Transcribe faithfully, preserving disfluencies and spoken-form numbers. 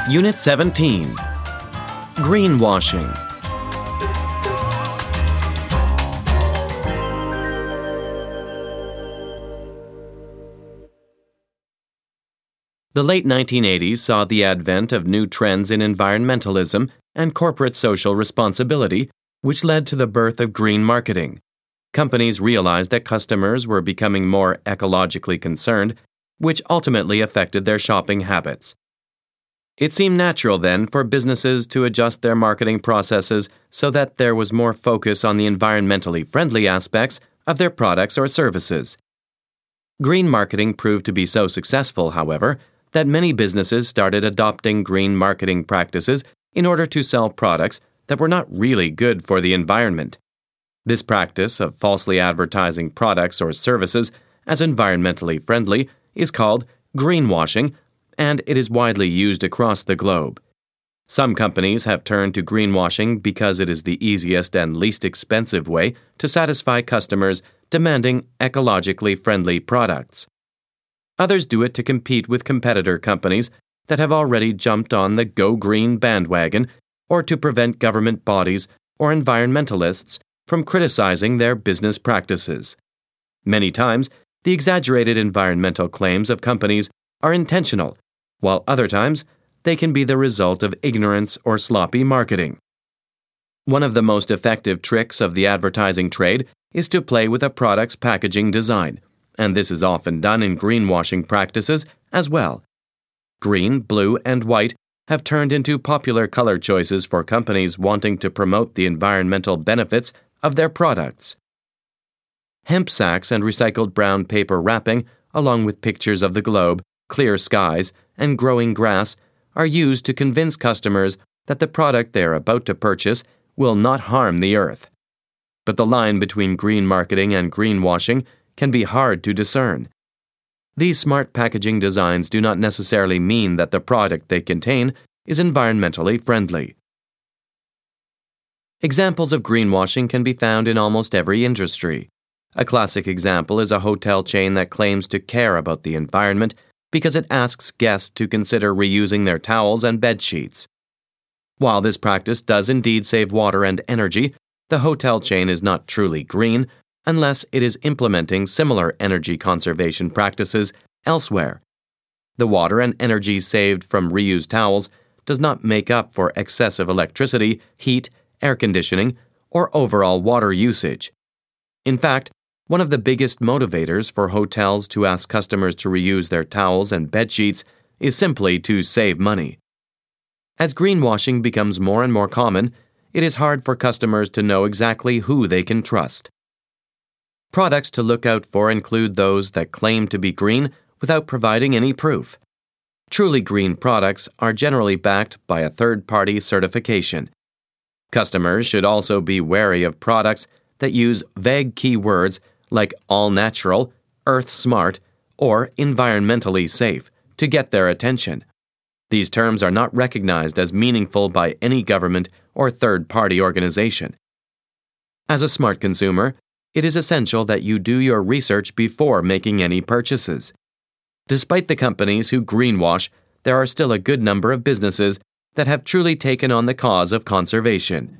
Unit seventeen. Greenwashing. The late nineteen eighties saw the advent of new trends in environmentalism and corporate social responsibility, which led to the birth of green marketing. Companies realized that customers were becoming more ecologically concerned, which ultimately affected their shopping habits. It seemed natural then for businesses to adjust their marketing processes so that there was more focus on the environmentally friendly aspects of their products or services. Green marketing proved to be so successful, however, that many businesses started adopting green marketing practices in order to sell products that were not really good for the environment. This practice of falsely advertising products or services as environmentally friendly is called greenwashing, and it is widely used across the globe. Some companies have turned to greenwashing because it is the easiest and least expensive way to satisfy customers demanding ecologically friendly products. Others do it to compete with competitor companies that have already jumped on the Go Green bandwagon, or to prevent government bodies or environmentalists from criticizing their business practices. Many times, the exaggerated environmental claims of companies are intentional, while other times they can be the result of ignorance or sloppy marketing. One of the most effective tricks of the advertising trade is to play with a product's packaging design, and this is often done in greenwashing practices as well. Green, blue, and white have turned into popular color choices for companies wanting to promote the environmental benefits of their products. Hemp sacks and recycled brown paper wrapping, along with pictures of the globe, clear skies, and growing grass, are used to convince customers that the product they are about to purchase will not harm the earth. But the line between green marketing and greenwashing can be hard to discern. These smart packaging designs do not necessarily mean that the product they contain is environmentally friendly. Examples of greenwashing can be found in almost every industry. A classic example is a hotel chain that claims to care about the environment because it asks guests to consider reusing their towels and bed sheets. While this practice does indeed save water and energy, the hotel chain is not truly green unless it is implementing similar energy conservation practices elsewhere. The water and energy saved from reused towels does not make up for excessive electricity, heat, air conditioning, or overall water usage. In fact, one of the biggest motivators for hotels to ask customers to reuse their towels and bed sheets is simply to save money. As greenwashing becomes more and more common, it is hard for customers to know exactly who they can trust. Products to look out for include those that claim to be green without providing any proof. Truly green products are generally backed by a third-party certification. Customers should also be wary of products that use vague keywords like all-natural, earth-smart, or environmentally safe to get their attention. These terms are not recognized as meaningful by any government or third-party organization. As a smart consumer, it is essential that you do your research before making any purchases. Despite the companies who greenwash, there are still a good number of businesses that have truly taken on the cause of conservation.